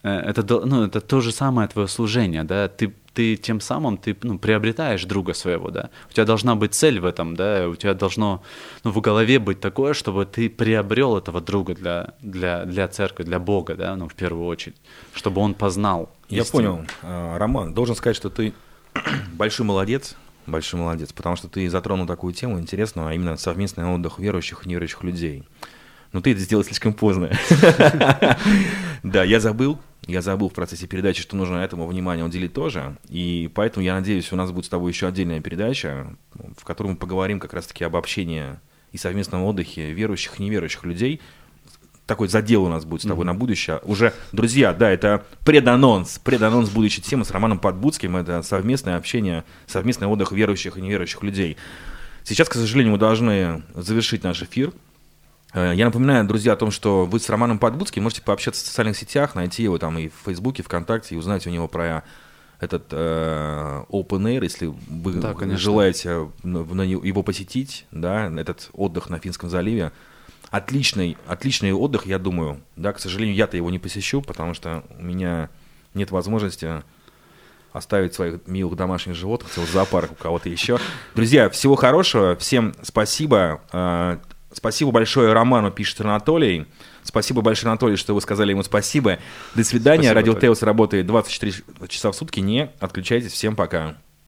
Speaker 3: это то же самое твое служение, да, ты тем самым приобретаешь друга своего, да. У тебя должна быть цель в этом, да, у тебя должно в голове быть такое, чтобы ты приобрел этого друга для церкви, для Бога, да, в первую очередь, чтобы он познал
Speaker 2: Я
Speaker 3: истину.
Speaker 2: понял. Роман, должен сказать, что ты большой молодец, потому что ты затронул такую тему интересную, а именно совместный отдых верующих и неверующих людей. Но ты это сделал слишком поздно. Да, я забыл в процессе передачи, что нужно этому внимание уделить тоже, и поэтому я надеюсь, у нас будет с тобой еще отдельная передача, в которой мы поговорим как раз-таки об общении и совместном отдыхе верующих и неверующих людей. Такой задел у нас будет с тобой на будущее. Уже, друзья, да, это преданонс будущей темы с Романом Подбудским, это совместное общение, совместный отдых верующих и неверующих людей. Сейчас, к сожалению, мы должны завершить наш эфир. Я напоминаю, друзья, о том, что вы с Романом Подбудским можете пообщаться в социальных сетях, найти его там и в Фейсбуке, ВКонтакте, и узнать у него про этот Open Air, если вы желаете его посетить, да, этот отдых на Финском заливе. Отличный отдых, я думаю. Да, к сожалению, я-то его не посещу, потому что у меня нет возможности оставить своих милых домашних животных, в зоопарк у кого-то еще. Друзья, всего хорошего, всем спасибо. Спасибо большое Роману, пишет Анатолий. Спасибо большое, Анатолий, что вы сказали ему спасибо. До свидания. Радио Теос работает 24 часа в сутки. Не отключайтесь. Всем пока.